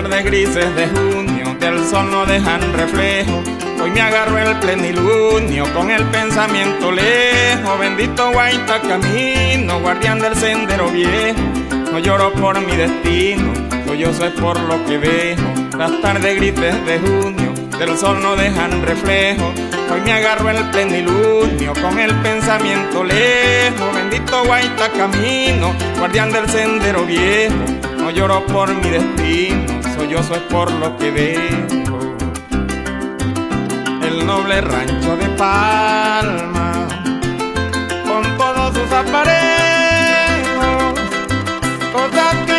tardes grises de junio del sol no dejan reflejo. Hoy me agarro el plenilunio con el pensamiento lejos. Bendito Guaita camino, guardián del sendero viejo. No lloro por mi destino, sollozo es por lo que dejo. Las tardes grises de junio del sol no dejan reflejo. Hoy me agarro el plenilunio con el pensamiento lejos. Bendito Guaita camino, guardián del sendero viejo. No lloro por mi destino, sollozo es por lo que dejo. El noble rancho de Palma, con todos sus aparejos, cosas que